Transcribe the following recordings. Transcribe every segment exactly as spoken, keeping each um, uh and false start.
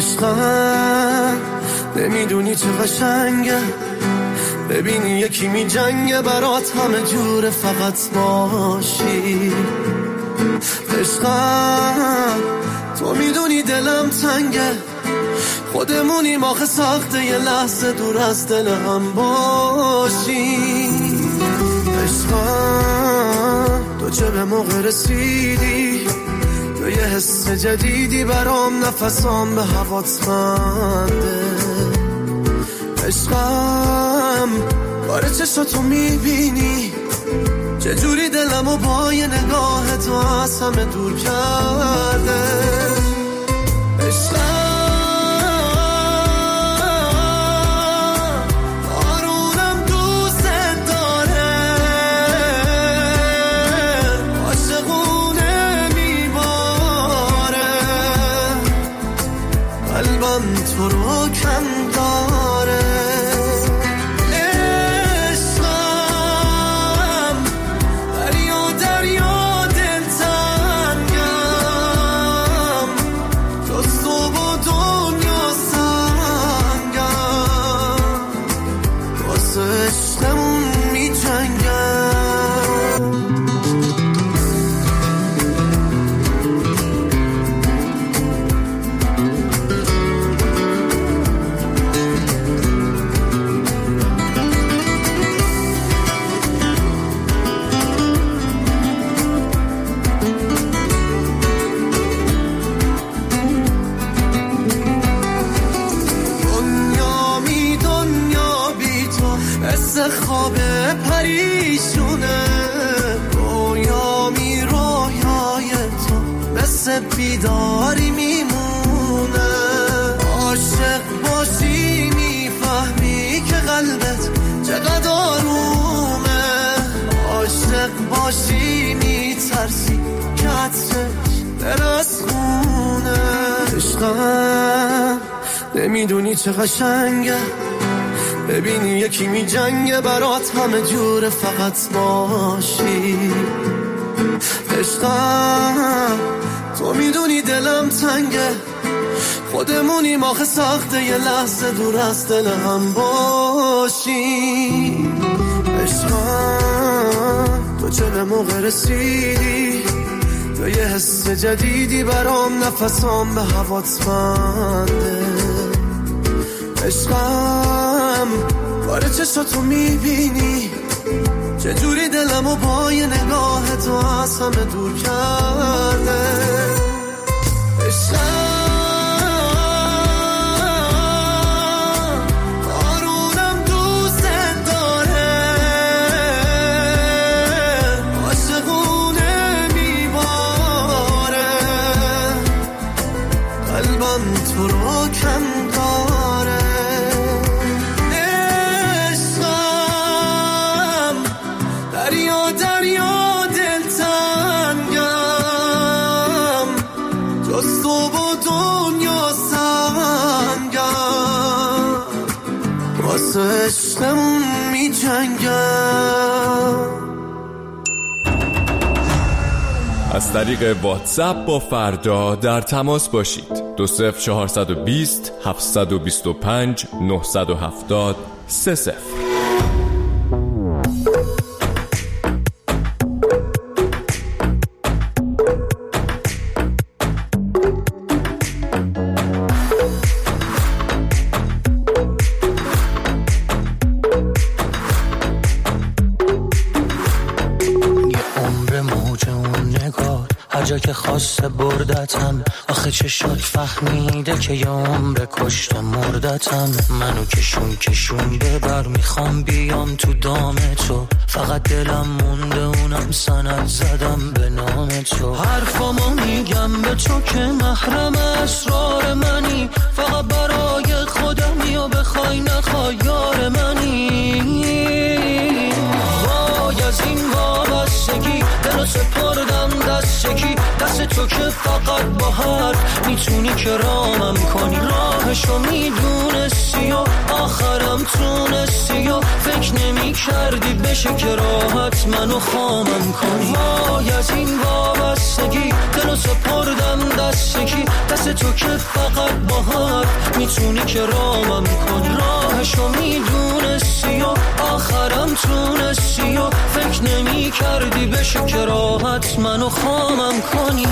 عشقم نمیدونی چه قشنگه ببینی یکی می جنگه برات همه جوره فقط باشی. عشقم تو میدونی دلم تنگه خودمونیم آخه سخته یه لحظه دور از دل هم باشی. عشقم تو چه به موقع رسیدی تو یه حس جدیدی برام نفسام به هوات بنده. عشقم باره چشاتو میبینی چجوری دلمو با یه نگاه تو از همه دور کرده. عشقم آرونم دوست داره عاشقونه میباره قلبم تو رو کم داره. خوابه پریشونه رویا می رویای تو مثل بیداری میمونه. عاشق باشی میفهمی که قلبت چقدر آرومه. عاشق باشی میترسی که عطرش دل از خونه. عشقم نمیدونی چه قشنگه ببینی یکی می جنگه برات همه جوره فقط باشی. عشقم تو میدونی دلم تنگه خودمونیم آخه سخته یه لحظه دور از دل هم باشی. عشقم تو چه به موقع رسیدی تو یه حس جدیدی برام نفسام به هوات بنده. عشقم باره چشاتو میبینی چجوری دلمو با یه نگاه تو از همه دور کرده. عشقم آرونم دوست داره عاشقونه میباره قلبم تو رو کم داره. دریا دریا دلتنگم جز تو با دنیا سنگم واسه عشقمون می جنگم. از طریق واتساپ با فردا در تماس باشید. دو صفر چهارصد و بیست هفتصد و بیست و پنج نهصد و هفتاد سه صفر. جا که خواسته بردتم آخه چه شد فهمیده که یه عمر کشته مردتم. منو کشون کشونده بر میخوام بیام تو دام تو فقط دلم مونده اونم سند زدم به نام تو. حرفامو میگم به تو که محرم اسرار منی فقط برای خودمی و بخوای نخوای یار منی. وای از این وابستگی دلو سپردم دست یکی دست تو که فقط با حرف میتونی که رامم کنی. راهشو میدونستی و آخرم تونستی و فکر نمی کردی بشه که راحت منو خامم کنی. وای از این وابستگی دلو سپردم دست دست کی، دست تو که فقط باهات میتونی که رامم کنی. راهشو میدونستی و آخرم تونستی و فکر نمی کردی بشه که راحت منو خامم کنی.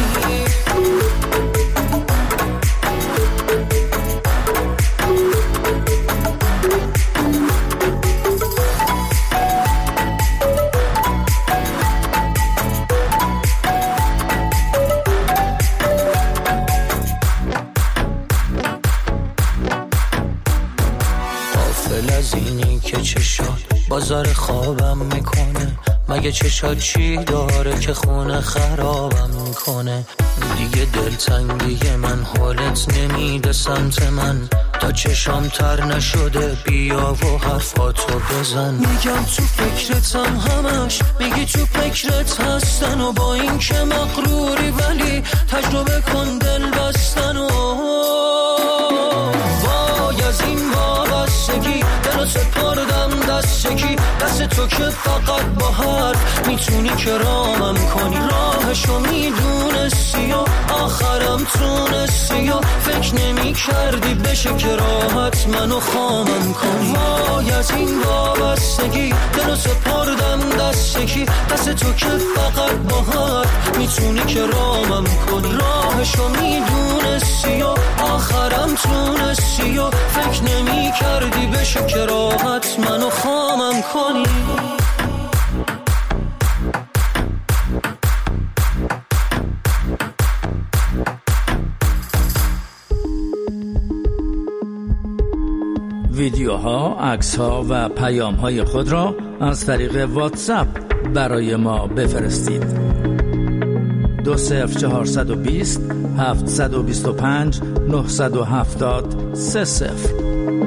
بازار خوابم میکنه، مگه چشات چی داره که خونه خرابم میکنه. دیگه دلتنگی من حالت نمیده سمت من، تا چشام تر نشده بیا و حرفاتو بزن. میگم تو فکرتم همش، میگی تو فکرت هستن و با این که مغروری ولی تجربه کن دل بستن. و وای از این وابستگی دلو سپردم دست کی، دست تو که فقط با حرف میتونی که رامم کنی. راهشو میدونستی و آخرم تونستی و فکر نمی کردی بشه که راحت منو خامم کنی. وای از این وابستگی دلو سپردم دست کی، دست تو که فقط با حرف میتونی که رامم کنی. راهشو میدونستی و آخرم تونستی و فکر نمی کردی بشه که راحت منو خامم کنی. ویدیوها، عکس‌ها و پیام‌های خود را از طریق واتساپ برای ما بفرستید. دو صفر چهارصد و بیست هفتصد و بیست و پنج نهصد و هفتاد سه صفر.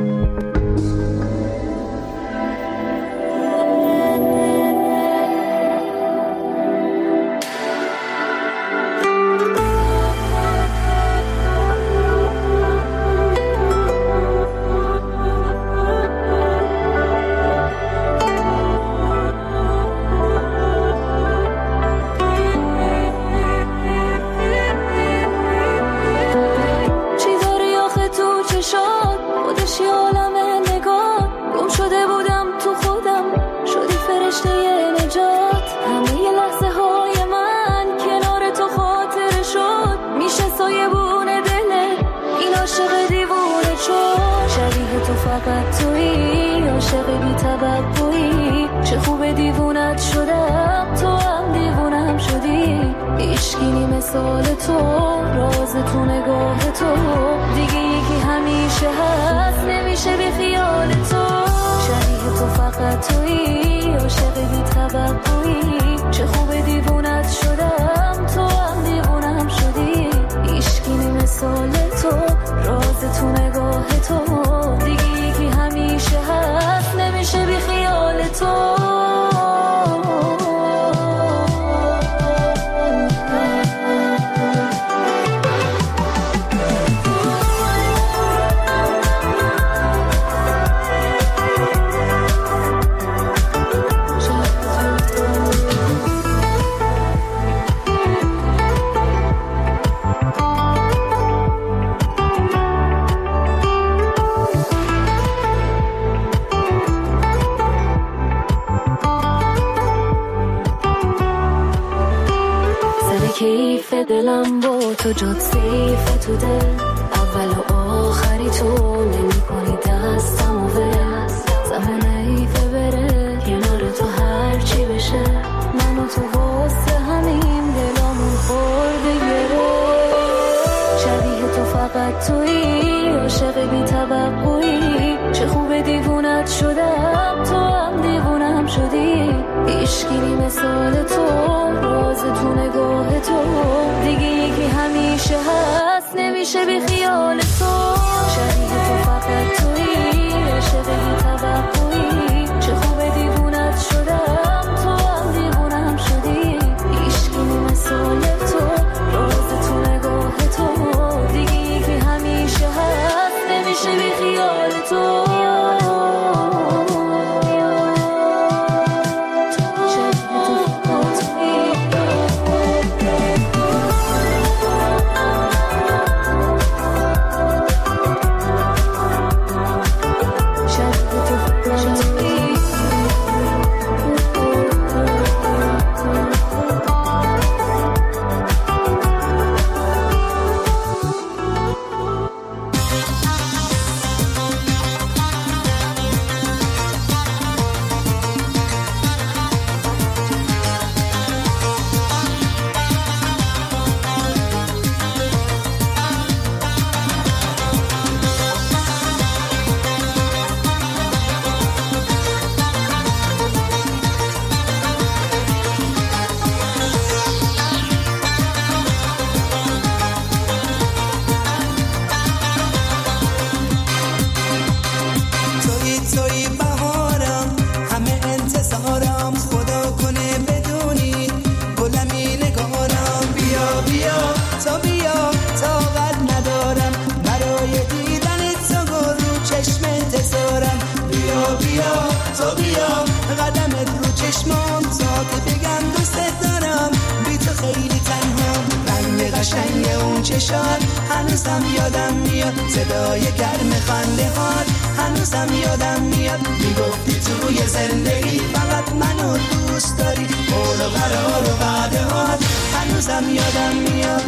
دلم با تو جات سیفه تو دل، اول و آخری تو نمی کنی دستم و ول. زمان ایفه بره کنار تو هر چی بشه، من و تو واسه همین دلامون خورده گره. شبیه تو فقط تویی، عاشق بی توقعی، چه خوب دیوونت شدم تو هم دیوونم شدی. عشقی مثال تو، راز تو نگاه تو، دیگه یکی همیشه هست نمیشه بی خیال تو. شبیه تو فقط تویی، عاشق بی توقعی، چه خوب دیوونت شدم تو هم دیوونم شدی. عشقی مثال تو، راز تو نگاه تو، دیگه یکی همیشه هست نمیشه بی خیال تو. چشات، هنوزم یادم میاد صدای گرم خنده هات، هنوزم یادم میاد میگفتی توی زندگی فقط منو دوست داری، قول و قرار و وعده هات، هنوزم یادم میاد.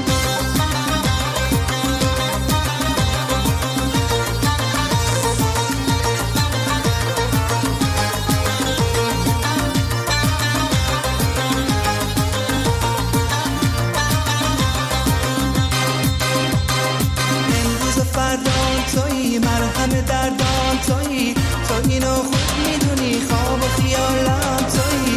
تویی مرهم دردان، تویی تو اینو خوب میدونی، خواب و خیالم تویی،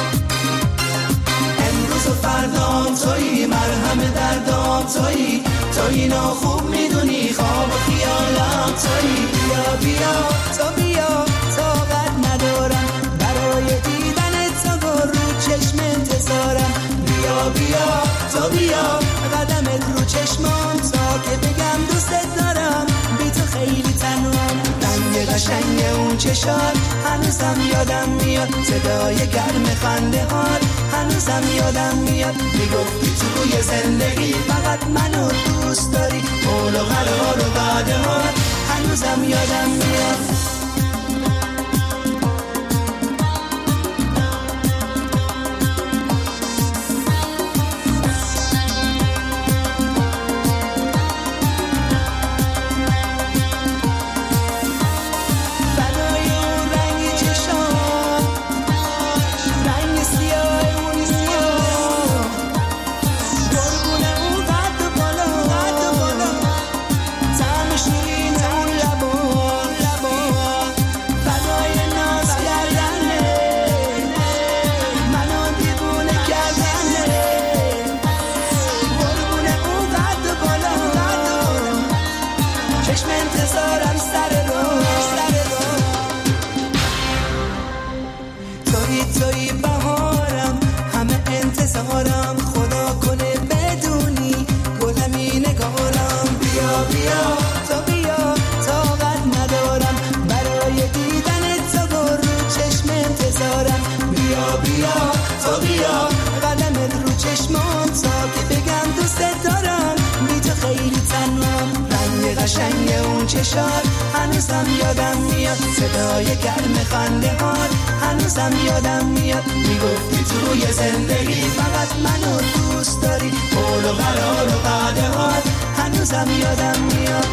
امروز و فردام تویی مرهم دردان، تویی تو اینو خوب میدونی، خواب و خیالم تویی. بیا بیا تو بیا، طاقت ندارم برای دیدن تو، رو چشم انتظارم. بیا بیا تو بیا، قدمت رو چشمان تا که بگم دوست دارم، بی تو خیلی تنهام. رنگ قشنگ اون چشات، هنوزم یادم میاد صدای گرم خنده هات، هنوزم یادم میاد میگفتی توی زندگی فقط منو دوست داری، قول و قرار و وعده هات، هنوزم یادم میاد. قشنگ اون چشات، هنوزم یادم میاد صدای گرم خنده هات، هنوزم یادم میاد میگفتی توی زندگی فقط منو دوست داری، قول و قرار و وعده هات، هنوزم یادم میاد.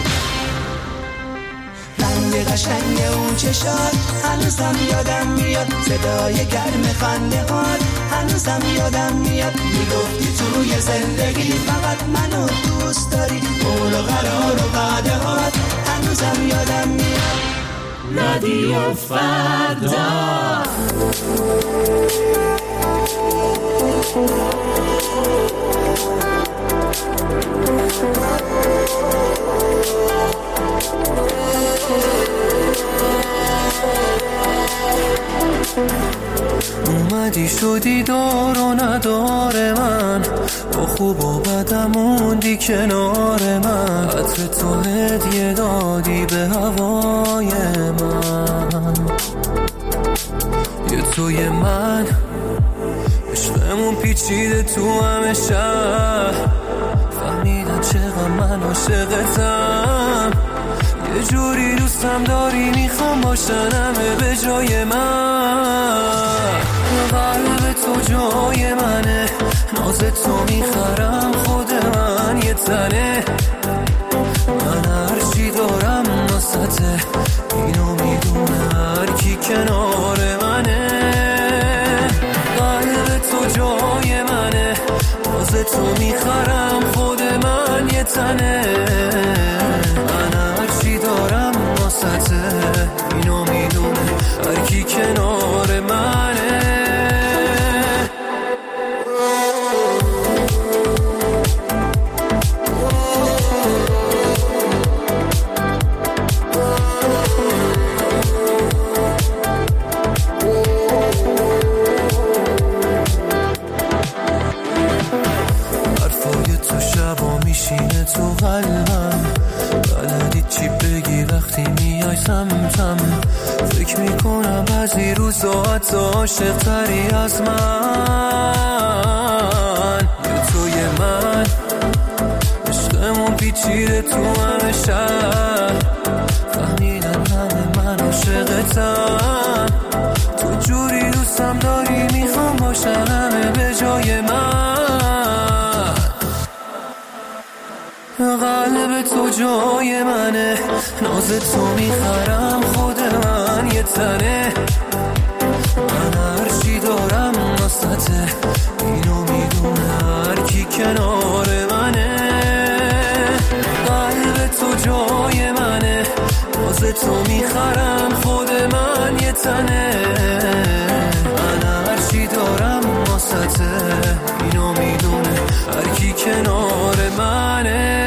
رنگ قشنگ اون چشات، هنوزم یادم میاد صدای گرم خنده هات، هنوزم یادم میاد میگفتی توی زندگی فقط منو دوست داری، قول و قرار و وعده هات، هنوزم یادم میاد. رادیو فردا اومدی شدی دار و ندار من، با خوب و بدم موندی کنار من، عطر تو هدیه دادی به هوای من، یه توی من عشقمون پیچیده تو همه شهر، فهمیدن چقدر من عاشقتم، یه جوری دوستم داری میخوام باشن همه به جای من، قلب تو جای منه، ناز تو میخرم خود من یه تنه، من هرچی دارم ناسته، اینو میدونه هر کی کنار منه، قلب تو جای منه، ناز تو میخرم خود من یه تنه، من هرچی دارم ناسته، اینو میدونه هر کی کنار منه. تو قلبم بلدی چی بگی وقتی میای سمتم، فکر میکنم بعضی روزا تو عاشق تری از من، یه توی من عشقمون پیچیده تو همه شهر فهمیدن همه من عاشقتم تو جوری دوستم داری میخوام باشن همه به جای من قلب تو جای منه ناز تو میخرم خود من یه تنه من هرچی دارم واسطه اینو میدونه هر کی کنار منه قلب تو جای منه ناز تو میخرم خود من یه تنه من هرچی دارم واسطه اینو میدونه هر کی کنار منه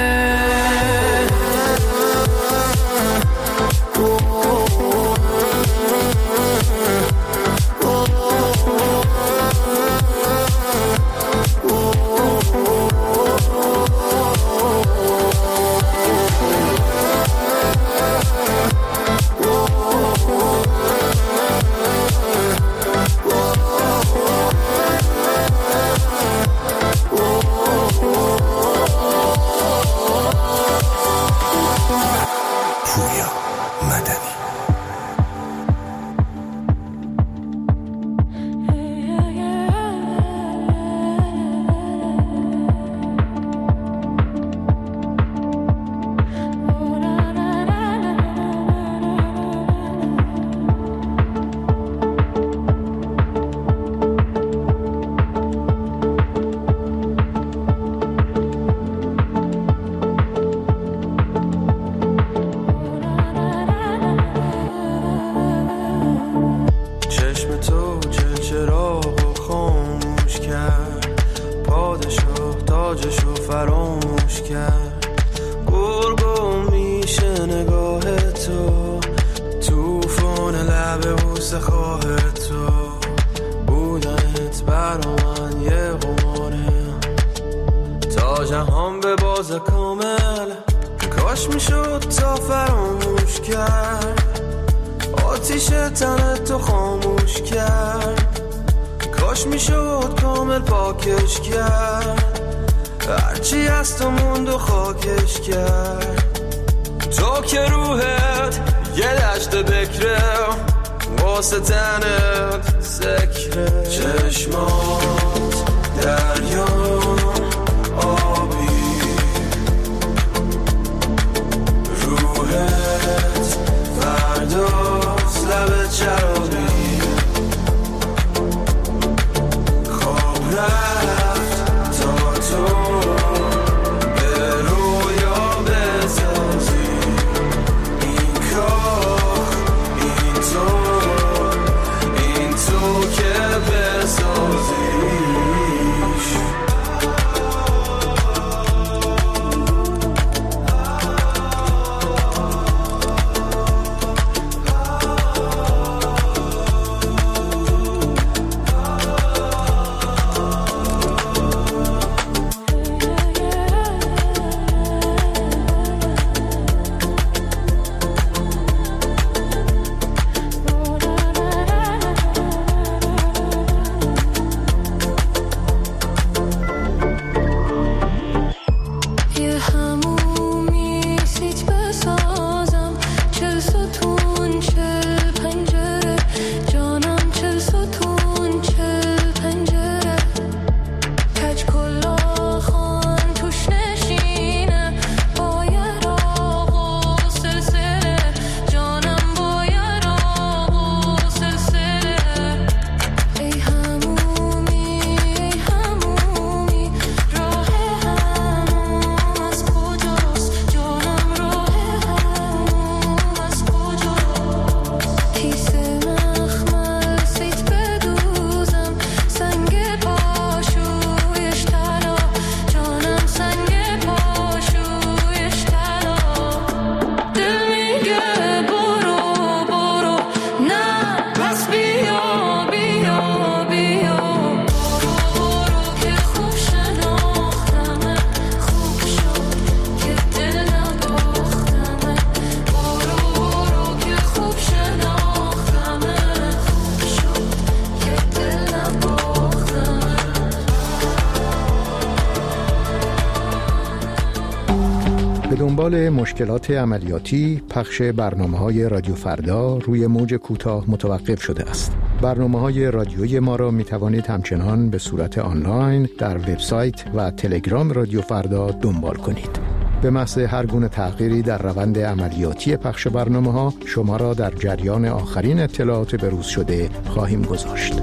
به دنبال مشکلات عملیاتی پخش برنامه‌های رادیو فردا روی موج کوتاه متوقف شده است. برنامه‌های رادیویی ما را می‌توانید همچنان به صورت آنلاین در وبسایت و تلگرام رادیو فردا دنبال کنید. به محض هر گونه تغییری در روند عملیاتی پخش برنامه‌ها شما را در جریان آخرین اطلاعات بروز شده خواهیم گذاشت.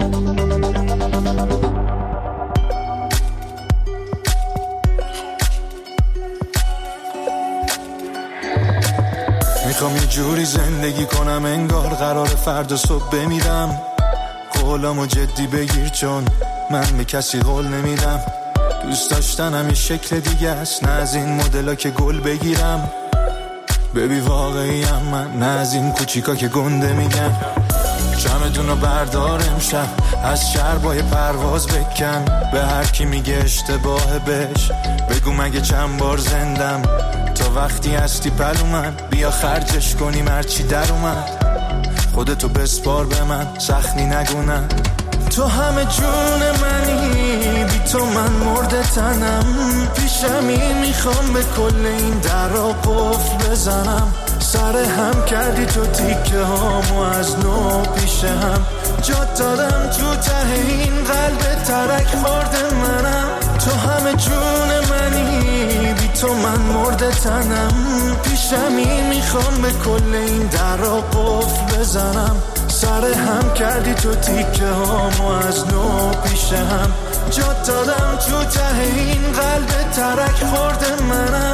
میخوام یه جوری زندگی کنم انگار قرار فردا صبح بمیرم. قولامو جدی بگیر چون من به کسی قول نمیدم. دوست داشتنم یه شکل دیگه است، نه از این مدلا که گل بگیرم. ببی واقعیم من، نه از این کوچیکا که گنده میگن. چمدونو بردار امشب از شربای پرواز بکن. به هر کی میگه اشتباه بهش بگو مگه چند بار زندم. تا وقتی هستی پلو من بیا خرجش کنیم هرچی در اومد. خودتو بسپار به من سخنی نگونم. تو همه جون منی، بی تو من مرده تنم. پیشمی میخوام به کل این درا قفل بزنم. سر هم کردی تو تیکه هامو از نو پیش هم. جات دادم تو ته این قلب ترک خورده منم. تو همه جون منی، بی تو من مرده تنم. پیشمی میخوام به کل این درا قفل بزنم. سر هم کردی تو تیکه هامو از نو پیش هم. جات دادم تو ته این قلب ترک خورده منم.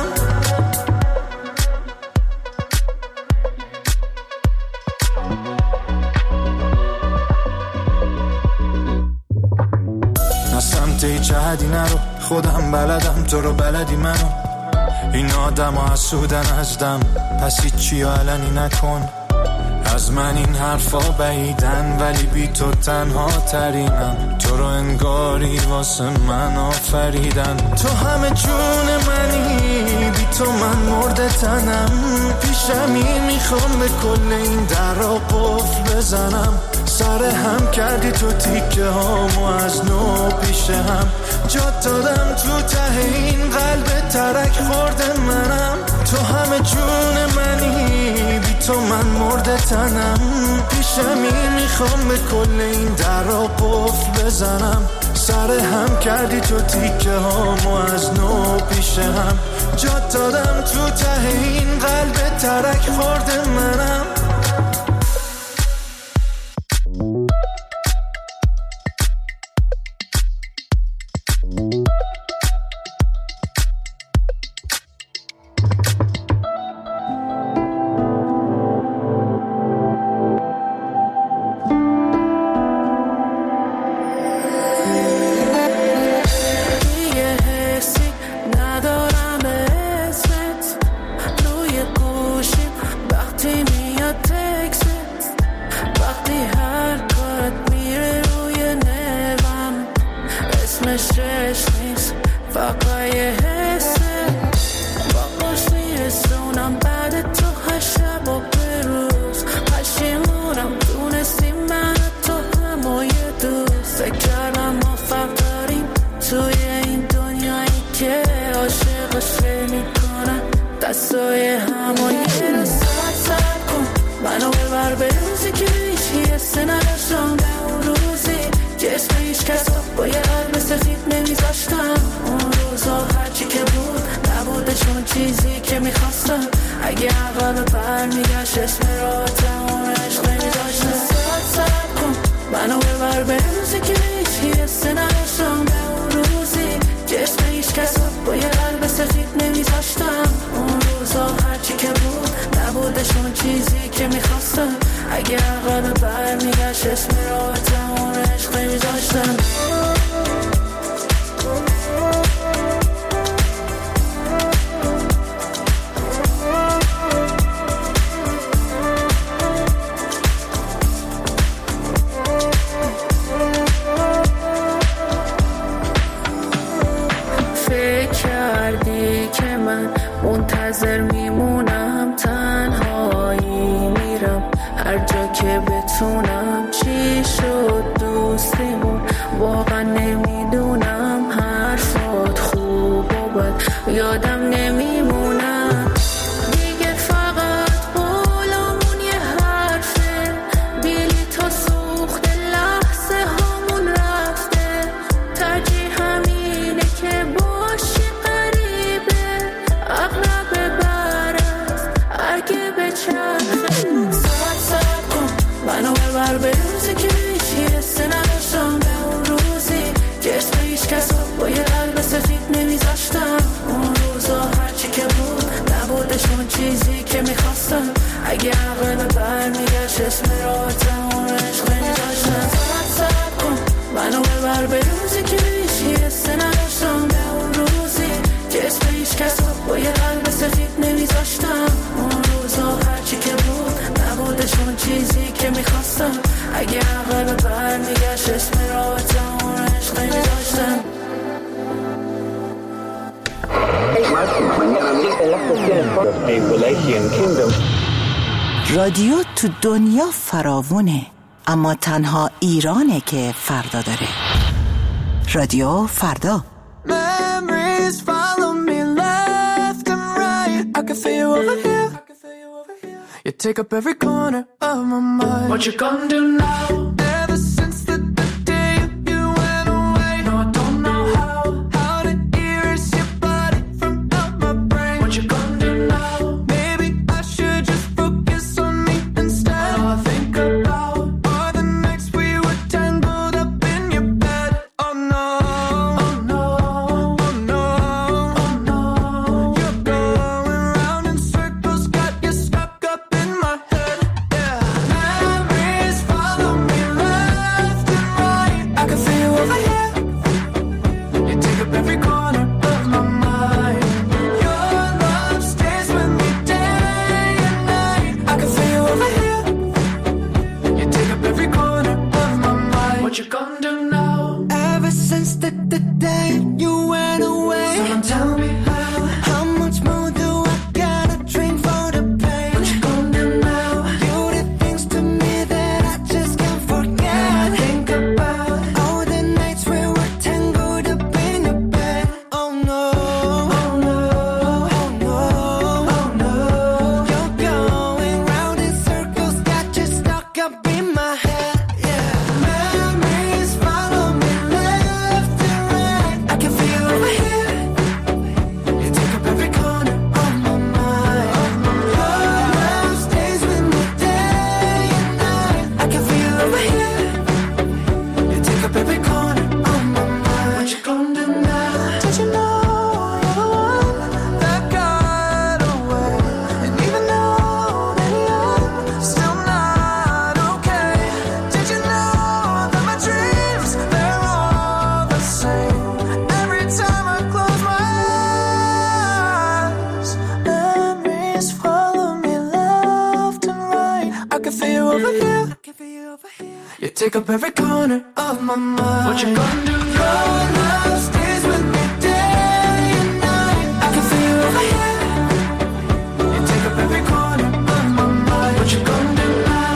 نه سمت هیچ حدی نرو، خودم بلدم تو رو بلدی منو. این آدم ها حسودن از دم، پس هیچی علنی نکن. از من این حرفا بعیدن ولی بی تو تنها ترینم. تو رو انگاری واسه من آفریدن. تو همه جون منی، بی تو من مرده تنم. پیشمی میخوام به کل این درا قفل بزنم. سر هم کردی تو تیکه هامو از نو پیش هم. جات دادم تو ته این قلب ترک خورده منم. تو همه جون منی، بی تو من مرده تنم. پیشمی میخوام به کل این درا قفل بزنم. سر هم کردی تو تیکه هامو از نو پیش هم. جات دادم تو ته این قلب ترک خورده منم. منتظر میمونم، تنهایی میرم هر جا که بتونم. چی شد دوستیمون ببر به روزی که هیچ حس نداشتم، به اون روزی که عشق هیچ کس با یه قلب سفید نمیذاشتم. اون روزا هرچی که بود نبودشون چیزی که میخواستم. اگه عقل ببر میگشت اسم راحتم اون عشق نمیذاشتم. ساعت ساعت کن منو ببر به روزی که هیچ حس نداشتم، به اون روزی که اسم هیچ کس با یه قلب سفید نمیذاشتم. اون روزا هرچی که بود نبودشون چیزی که میخواستم. اگه عقل ببر میگشت اسم راحتم اون عشق نمیذاشتم. رادیو تو دنیا فراوونه، اما تنها ایرانه که فردا داره. رادیو فردا. Memories follow me left and right. I can feel you over here. You take up every corner of my mind. What you gonna do now? Ever since the, the day you went away, no, I don't know how, how to erase your body from out my brain. What you gonna do now? Maybe I should just focus on me instead. All I think about are the nights we were tangled up in your bed. Oh no, oh no, oh no, oh no. You're going round in circles, got you stuck up in my head. Yeah, memories follow me left and right. I can feel you over here. You take up every corner of my mind. Your love stays with me day and night. I can feel you over here. You take up every corner of my mind. What you gonna do now? Ever since the, the day you went away, someone tell me how. How much more do I gotta drink for the pain? What you gonna do now? You did things to me that I just can't forget. I think about all the nights we were tangled up in your bed. Oh no, oh no, oh no, oh no. You're going round in circles, got you stuck up in my head. Yeah, memories follow me left and right. I can feel you over here. You take up every corner of my mind. Your love stays with me day and night. I can feel you over here. You take up every corner of my mind. What you gonna do now? Did you know you're the one that got away? And even though that you're still not okay, did you know that my dreams, they're all the same? Every time I close my eyes, memories follow me left and right. I can feel you over here. You take up every corner of my mind. What you gonna do? Your love stays with me day and night. I can feel you over here. You take up every corner of my mind. What you gonna do now?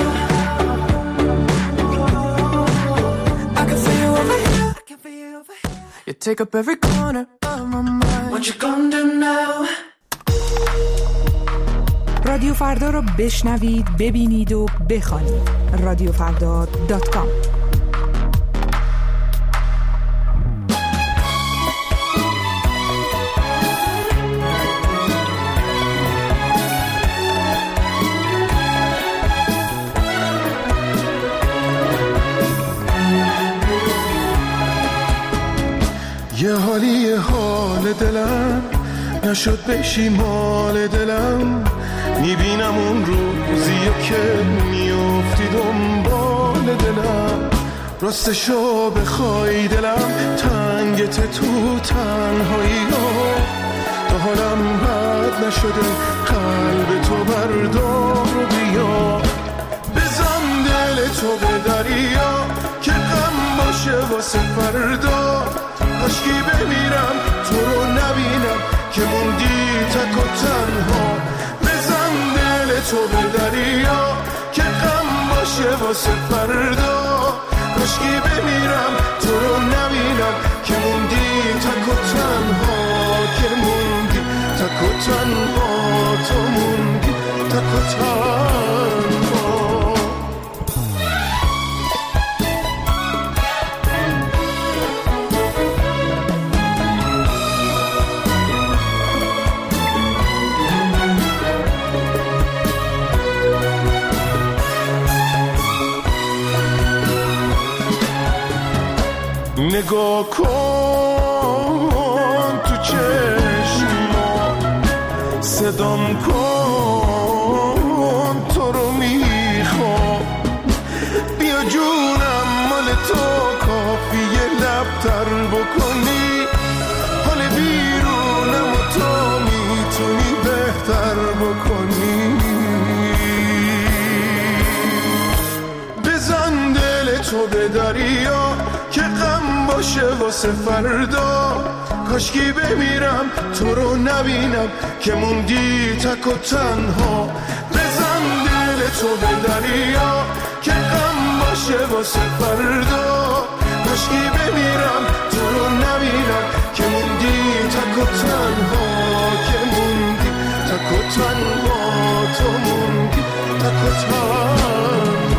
I can feel you over here. You take up every corner of my mind. What you gonna do now? رادیو فردا رو بشنوید، ببینید و بخوانید. رادیو فردا دات کام. یه حالی حال دلم نشد بشی مال دلم. میبینم اون روزیو که میافتی دنبال دلم. راستشو بخوای دلم تنگت تو تنهایی ها. تا حالم بد نشده قلب تو بردار و بیا. بزن دل تو به دریا که غم باشه واسه فردا. کاشکی بمیرم تو رو نبینم که موندی تک و تنها. بزن دل تو به دریا که غم باشه واسه فردا. کاشکی بمیرم تو رو نبینم که موندی تک و تنها. که موندی تک و تنها. تو موندی تک و تنها. نگاه کن تو چشما، صدام کن تو رو میخوام، بیا جونم مال تو کافیه لبتر بکنی، حال بیرونم و تو میتونی بهتر بکنی. بزن دل تو به دریا که غم باشه واسه فردا، کاشکی بمیرم تو رو نبینم که موندی تک و تنها. بزن دل تو به دریا که غم باشه واسه فردا، کاشکی بمیرم تو رو نبینم که موندی تک و تنها، که موندی تک و تنها، تو موندی تک و تنها.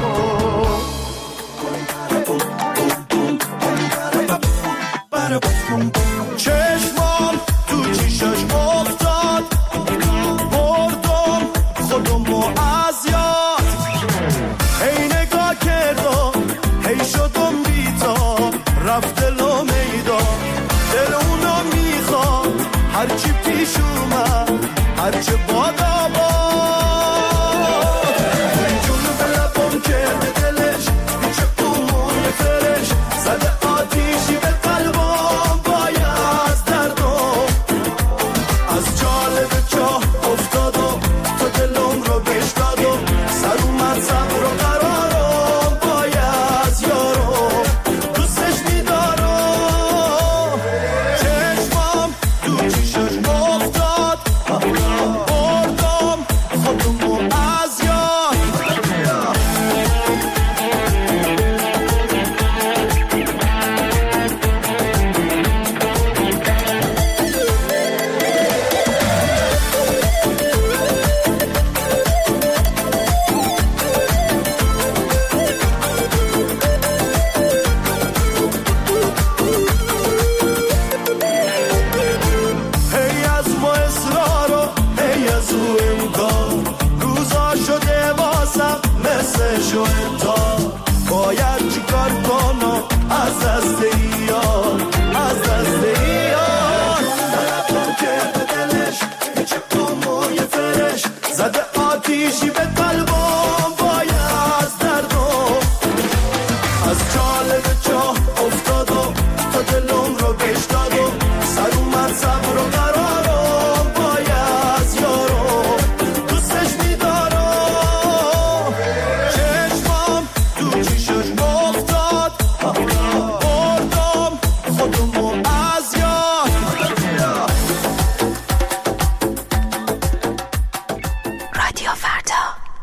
چشمام تو چیشش افتاد، بردم خودمو از یاد، هی نگاه کردم هی شدم بی‌تاب، رفت دلم میدان دل اونو میخوام، هرچی پیش اومد هرچه بادا باد، اون جون به لبم کرده دلش پیچه اون فرش، زده آتیشی به قلبم باید از دردم، از جاله به چاه افتادم تو دلم رو بش دادم، سر اومد صبر و قرارم باید یارم، دوستش میدارم. چشمام تو چیشش افتاد، بردم خودمو از یاد. هی از ما اصرارو هی از او امکان، روزا شده واسم مثل شوهنتا، باید چیکار کنم از دست ایار، از دست ایار. طلبم که به دلش پیچه موی فرش، زده آتیشی به قلبم باید از دردم، از چاله به چاه افتادم تا دلم رو بش دادم، سر اومد صبر و قرارم باید یارم، دوستش میدارم. چشمام تو چیشش افتاد، بردم خودمو از یاد. رادیو فردا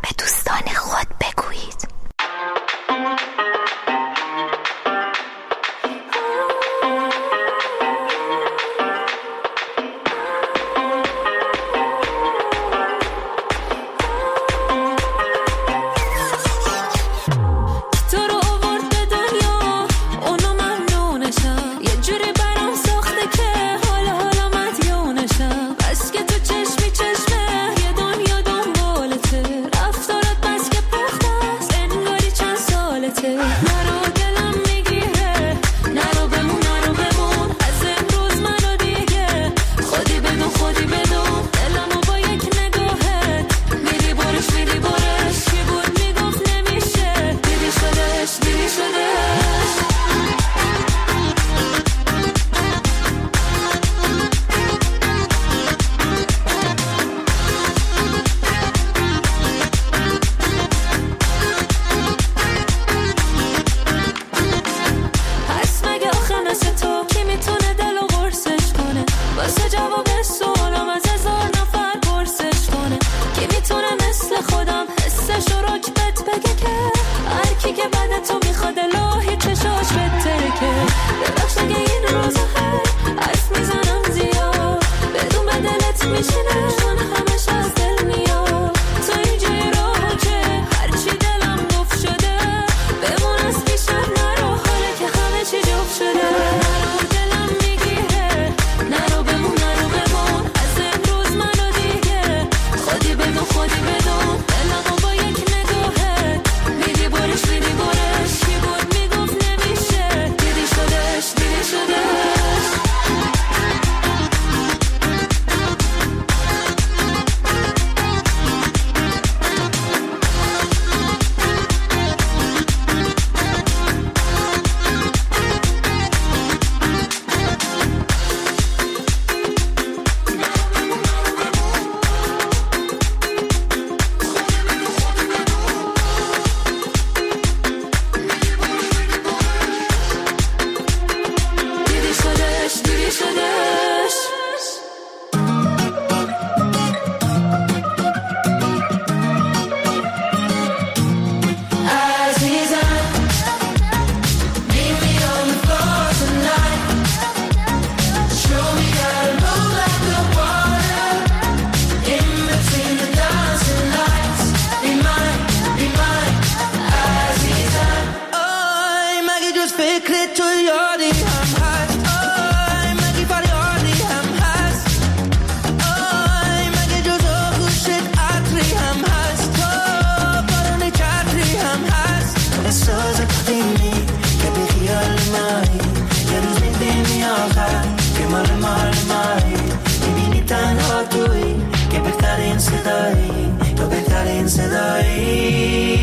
بهترین صدایی، تو بهترین صدایی.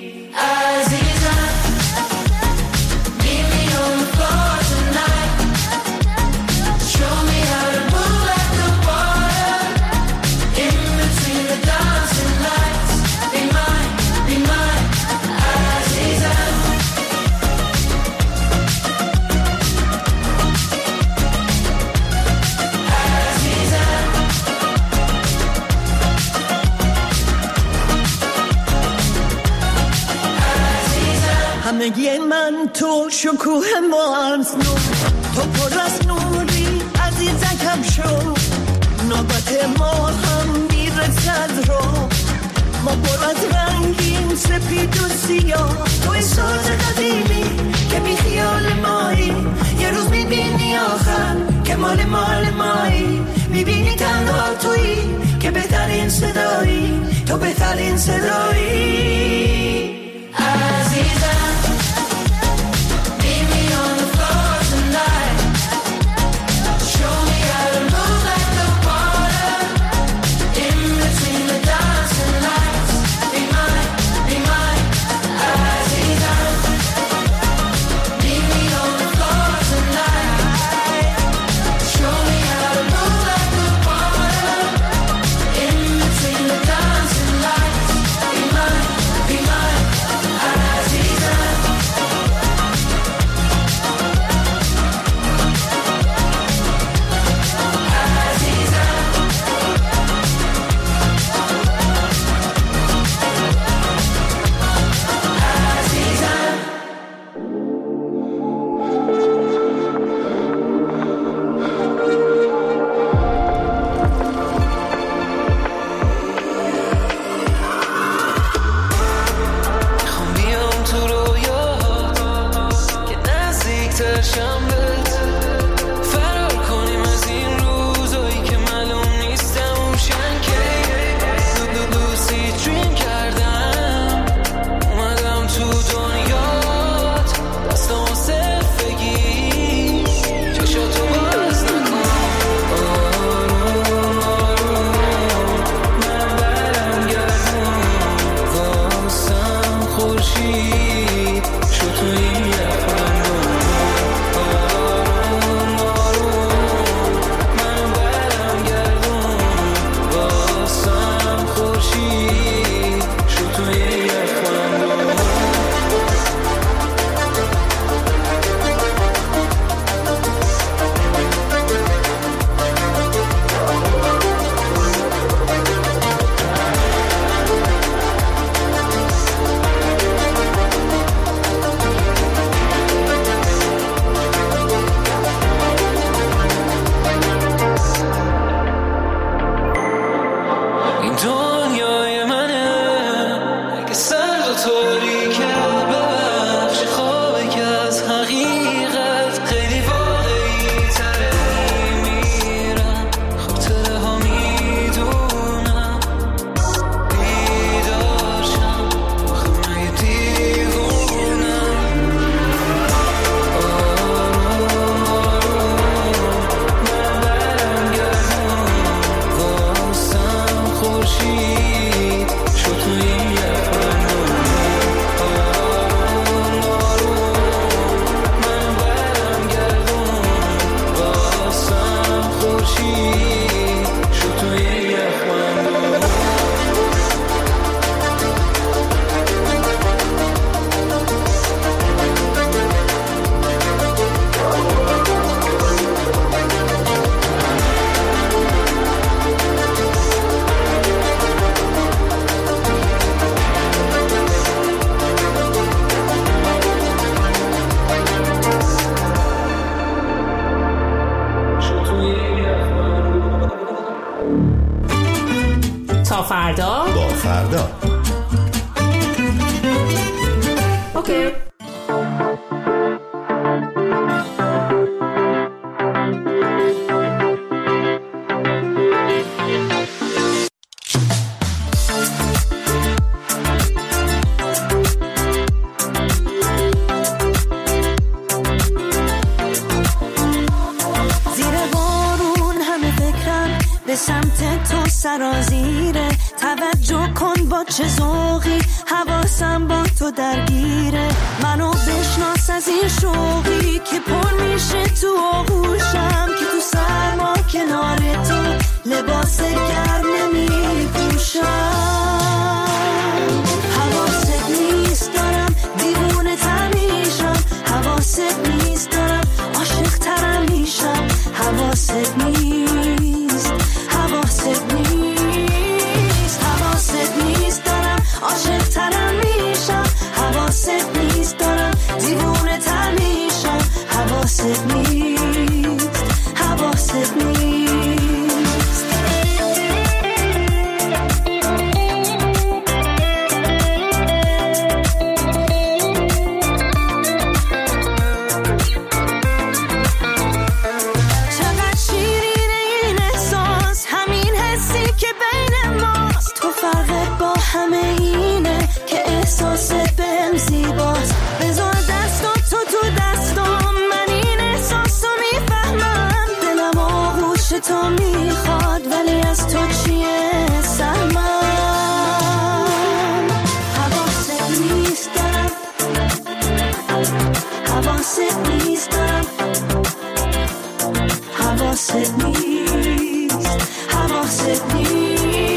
همگی من تو شکوه مارز نو، تو پر از نوری عزیزکم شو. نوبت ما هم میرسد رو، ما پر از رنگیم سپید و سیاه. توی ساز قدیمی که بی خیال مایی، یه روز میبینی آخر که مال مال مایی. میبینی تنها تویی که بهترین صدایی، تو بهترین صدایی. عزیزم تا فردا با فردا. اوکی. زیر بارون همه فکرم به سمت تو سرازیره. توجه کن با چه ذوقی حواسم با تو درگیره. منو بشناس از این شوقی که پر میشه تو آغوشم، که تو سرما کنار تو لباس گرم نمی پوشم. حواست نیست دارم دیوونه تر میشم، حواست نیست دارم عاشق ترم میشم. حواست نیست، حواست نیست، حواست نیست دارم عاشق ترم میشم. حواست نیست دارم دیوونه تر میشم. حواست نیست، حواست نیست. همه اینه که احساست بهم زیباست. بذار دستم تو تو دستم، من این احساس رو میفهمم. دلم آغوش تو میخواد ولی از تو چیه سهمم. حواست نیست دارم، حواست نیست دارم، حواست نیست، حواست نیست.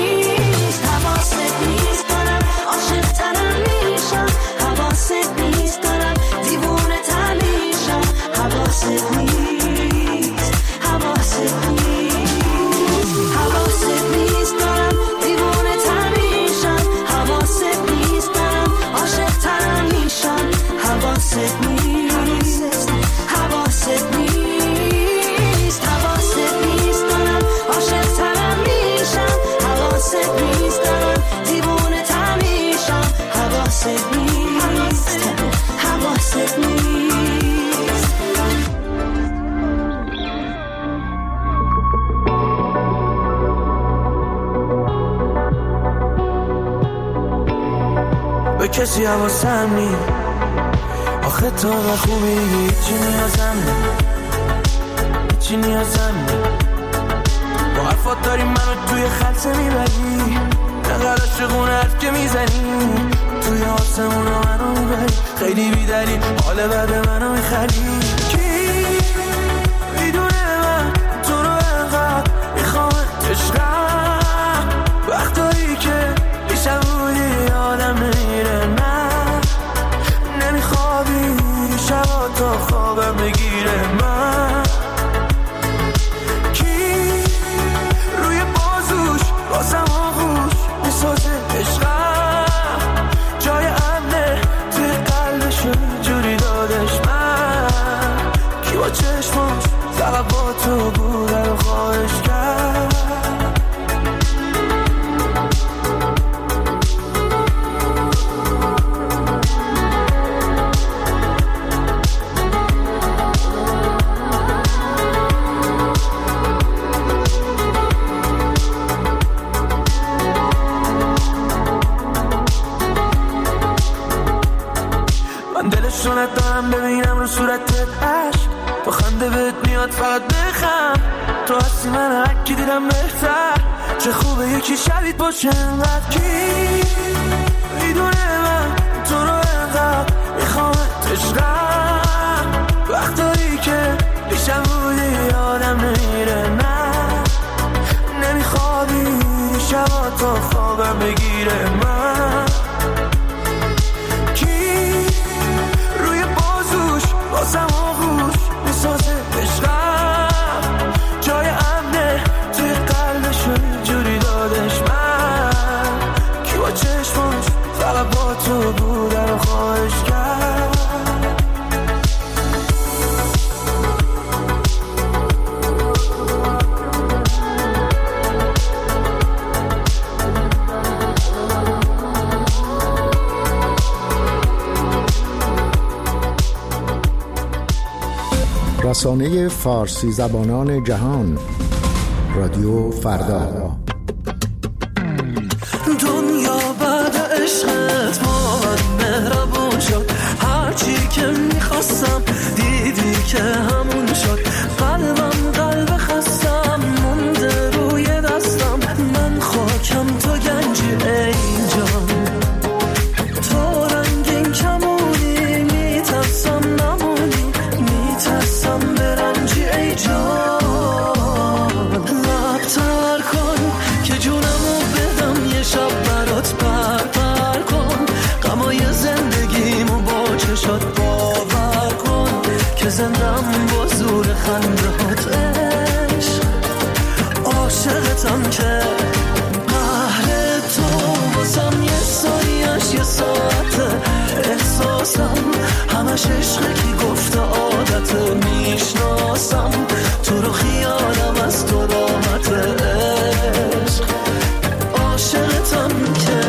به کسی حواسم نی آخه تو و خوبی هیچی نیازم نی، هیچی نیازم نی. با حرفات داری منو توی خلصه میبری، نقل عاشقون حرف که میزنی توی آسمون رو منو میبری. خیلی بیدری حال بعد منو میخری. کی میدونه من تو رو انقدر میخوام عشقم، وقتایی که بیشم بودی آدم نمیره. من نمیخوابی شبا تا خوابم بگیره. من کی روی بازوش بازم آغوش میسازه عشقم، جای امنه توی قلبش جوری دادش. من کی با چشماش فقط با تو بوده رو خواهش کرد. دلشونت دارم ببینم رو صورتت عشق، با خنده بهت میاد فقط بخم. تو هستی من هرکی دیدم بهتر، چه خوبه یکی شبیت باشه انقدر. کی میدونه من تو رو انقدر میخوام عشقم، وقتایی که بیشم بودی آدم نمیره. من نمیخوابی شبا تا خوابم بگیره. من بازم آغوش میسازه عشقم، جای امنه توی قلبش جوری دادش. من کی با چشماش فقط با تو بوده رو خواهش کرد. رسانه فارسی زبانان جهان، رادیو فردا. دنیا بعد عشقت با من مهربون شد، هرچی که میخواستم دیدی که همون شد. قلبم قلب خستم مونده روی دستم، من خندهات عشق، عاشقتم که قهر تو واسم یه سایش یه ساعت احساسم همش عشقه کی گفته عادت میشناسم تو رو خیالم از تو راحت عشق، عاشقتم که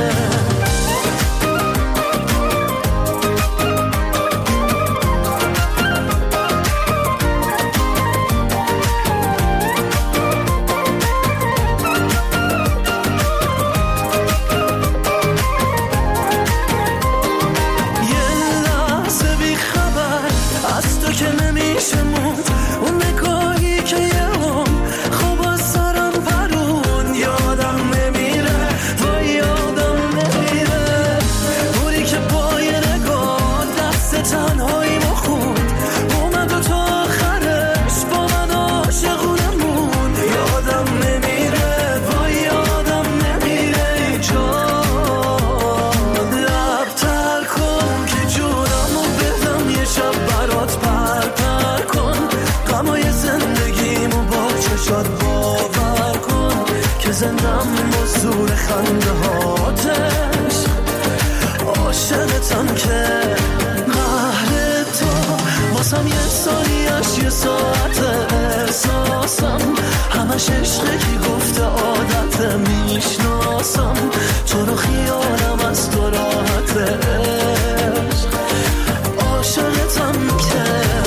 زندم با زور خنده هاتش، عاشقتم که قهر تو واسم یه سایش یه ساعت احساسم همش عشقه کی گفته عادت میشناسم تو رو خیالم از تو راحت عشق، عاشقتم که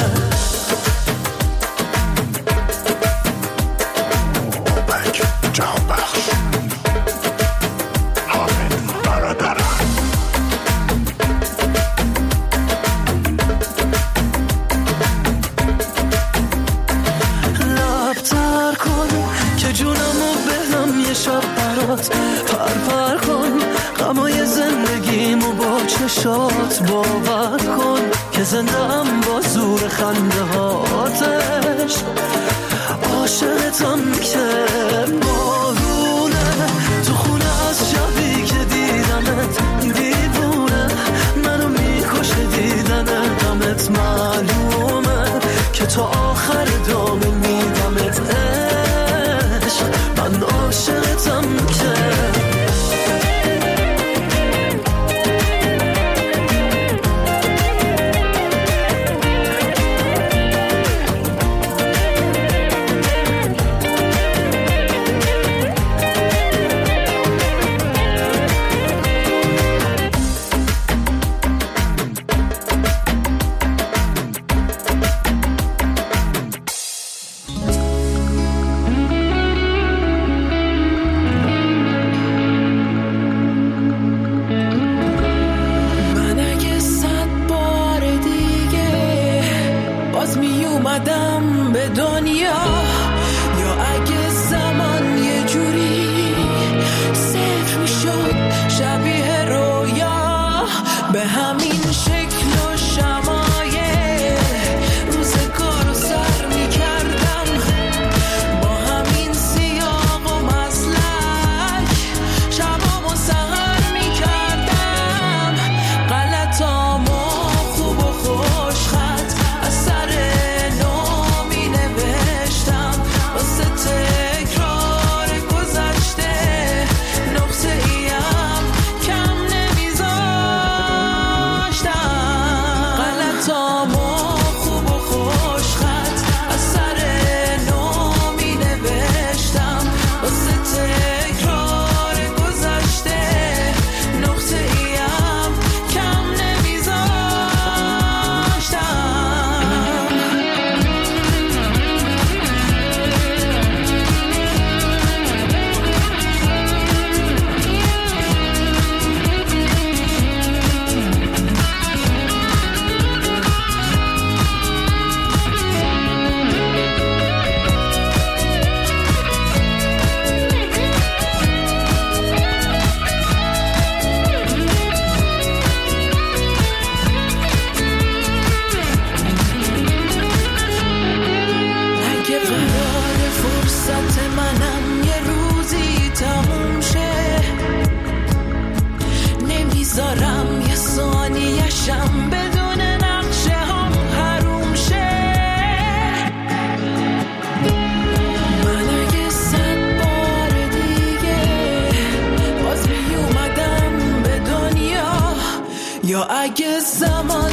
پر پر کن غمای زندگیمو با چشات باور کن که زندم با زور خنده هاتش، عاشقتم که بارونه تو خونه از شبی که دیدمت دیوونه منو میکشه دیدن غمت معلومه که تا آخر دام میدمت عشق، من عاشقتم که یا اگه زمان